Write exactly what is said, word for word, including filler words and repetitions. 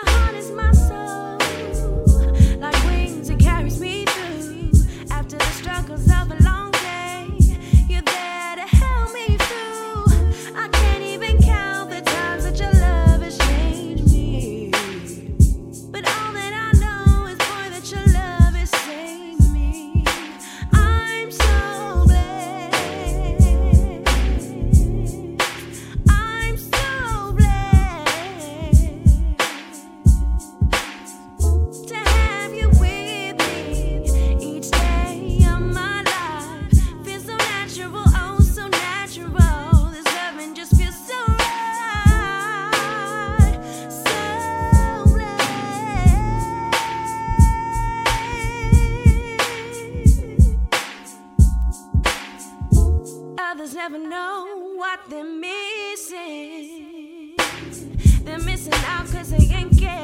heart is my soul, like wings it carries me through. After the struggles of a long day, you're there to help me through. I can't even count the times that your love has changed me, but all that I know is, boy, that your love has saved me. I'm so blessed. I'm so blessed to have you with me each day of my life. Feels so natural, oh so natural. This loving just feels so right. So blessed. Others never know what they're missing. They're missing out 'cause they ain't get